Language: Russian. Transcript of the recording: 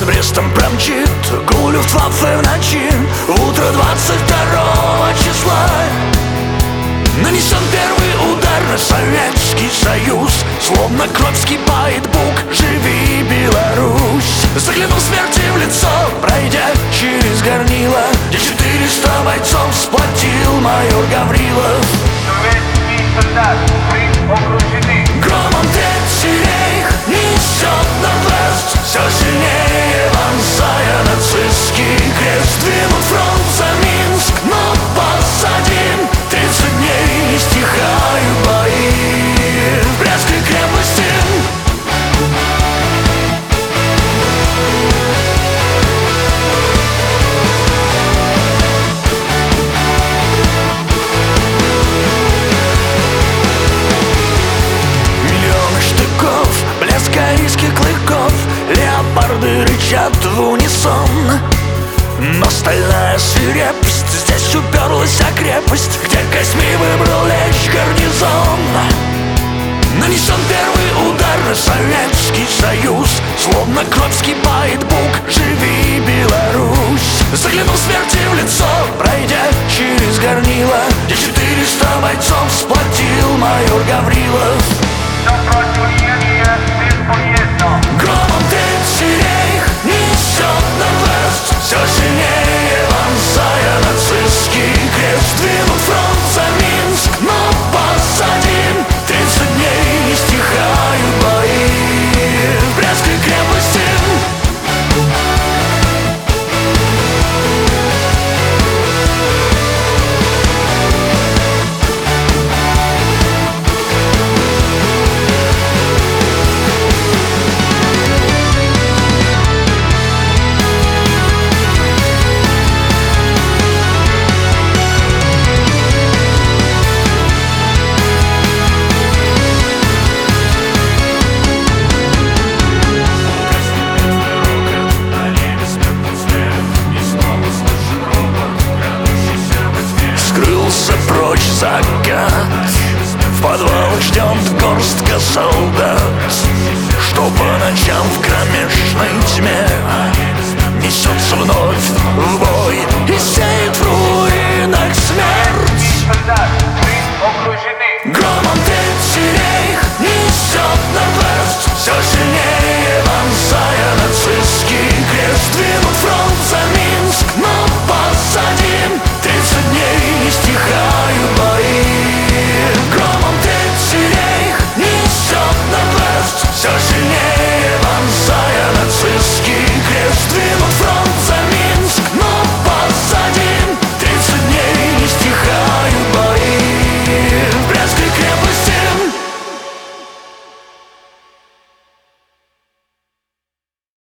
Брестом промчит Люфтваффе в ночи. Утро 22 числа нанесен первый удар на Советский Союз. Словно кровь вскипает бук, живи, Беларусь. Заглянул смерти в лицо, пройдя через горнило, где 400 бойцов сплотил майор Гаврилов. Советский солдат, вы окружены. Громом Третий рейх несет Норд-Вест, все сильнее вонзая нацистский крест. Двинут фронт за Минск, но позади 30 дней не стихают бои в Брестской крепости. Корейских клыков, леопарды рычат в унисон. Но стальная свирепость здесь уперлась о крепость, где костьми выбрал лечь гарнизон. Нанесен первый удар на Советский Союз. Словно кровь вскипает бук, живи, Беларусь. Заглянул смерти в лицо, пройдя через горнило, где 400 бойцов сплотил майор Гаврилов. Громом Третий рейх несет Норд-Вест, все сильнее вонзая нацистский крест. Двинут фронт за Минск, но позади 30 дней не стихают бои в Брестской крепости. Скрылся прочь закат, в подвалах ждет горстка солдат, что по ночам в кромешной тьме несется вновь в бой и сеет в руинах смерть. Солдат, вы окружены.